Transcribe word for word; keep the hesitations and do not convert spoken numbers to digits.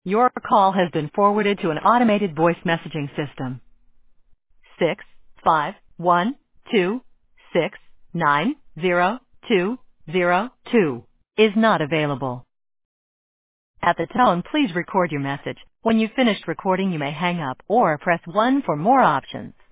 Your call has been forwarded to an automated voice messaging system. Six five one two six nine zero two zero two is not available. At the tone, please record your message. When you've finished recording, you may hang up or press one for more options.